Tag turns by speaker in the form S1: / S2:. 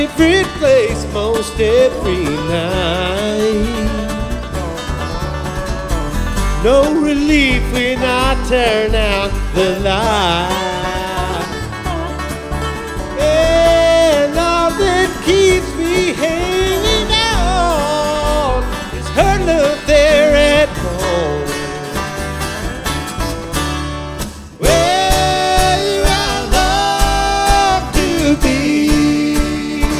S1: different place most every night. No relief when I turn out the light.